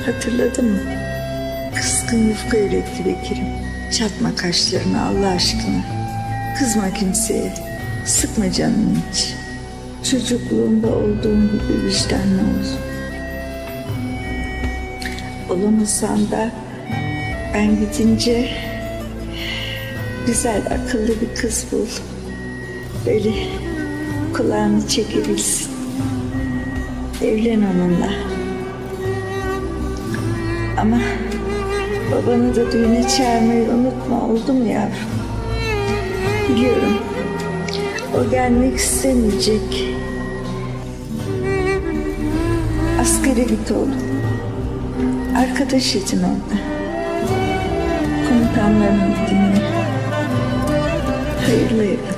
Hatırladın mı? Kızgın yufka yürekli Bekir'im. Çatma kaşlarını Allah aşkına. Kızma kimseye. Sıkma canını hiç. Çocukluğunda olduğun gibi vicdanlı ol. Olamasan da ben gidince güzel, akıllı bir kız bul. Böyle kulağını çekebilsin. Evlen onunla. Ama babanı da düğüne çağırmayı unutma, oldu mu yavrum? Biliyorum, o gelmek istemeyecek. Askere git oğlum. Arkadaş edin onunla. Komutanlarını dinle. Hayırlı evlat.